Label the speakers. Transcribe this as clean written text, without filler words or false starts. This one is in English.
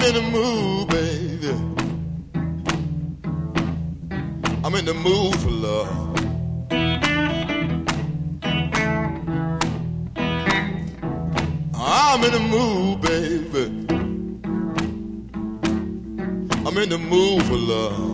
Speaker 1: in the mood, baby. I'm in the mood for love. I'm in the mood, baby. I'm in the mood for love.